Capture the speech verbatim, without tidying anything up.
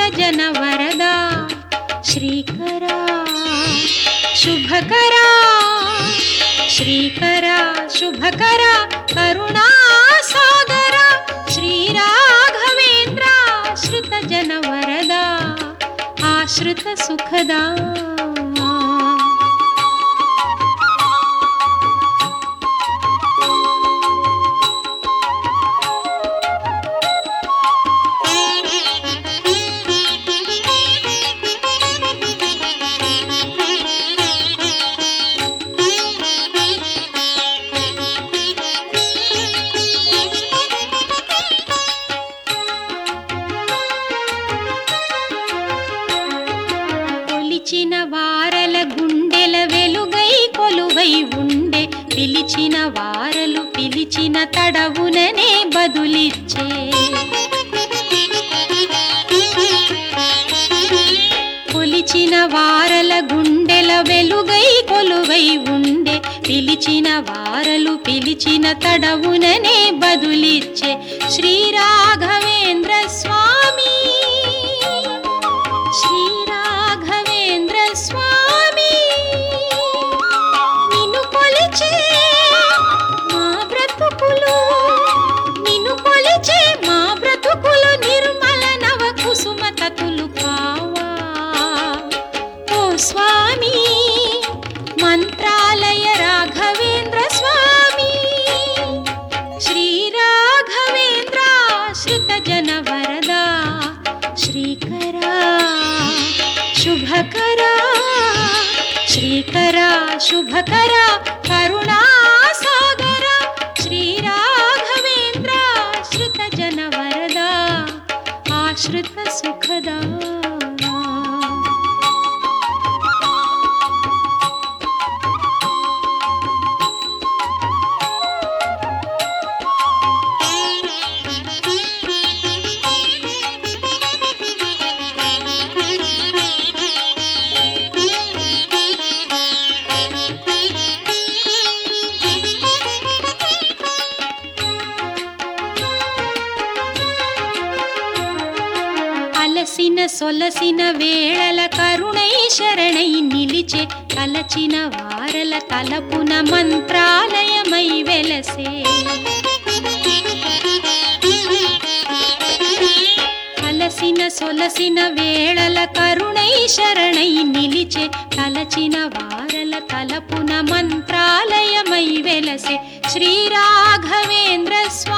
జన వరదా శ్రీకరా శుభకరా శ్రీకరా శుభకరా కరుణా సాగరా శ్రీ రాఘవేంద్ర శ్రుత జన వరదా ఆశ్రిత సుఖదా. పిలిచిన వారల గుండెల వెలుగై కొలువై ఉండే పిలిచిన వారలు పిలిచిన తడవుననే బదులిచ్చే కొలిచిన వారల గుండెల వెలుగై కొలువై ఉండే పిలిచిన వారలు పిలిచిన తడవుననే బదులిచ్చే శ్రీ రాఘవేంద్ర స్వామి శ్రీ రాఘవేంద్ర స్వామి నిన్ను కొలిచే మా బ్రతుకులు నిన్ను కొలిచే మా బ్రతుకులు నిర్మల నవ కుసుమ తతులు కావా ఓ స్వామి మంత్రాలయ రాఘవేంద్ర స్వామి శ్రీ రాఘవేంద్ర శ్రుత జన వరదా శ్రీకరా శుభకరా శ్రీకరా శుభకరా కరుణా సాగరా శ్రీ రాఘవేంద్ర శ్రుత జన వరదా ఆశ్రిత సుఖదా. అలసిన సొలసిన వేళల కరుణై శరణై నిలిచే తలచిన వారల తలపున మంత్రాలయమై వెలసే అలసిన సొలసిన వేళల కరుణై శరణై నిలిచే తలచిన వారల తలపున మంత్రాలయమై వెలసే శ్రీ రాఘవేంద్ర స్వామి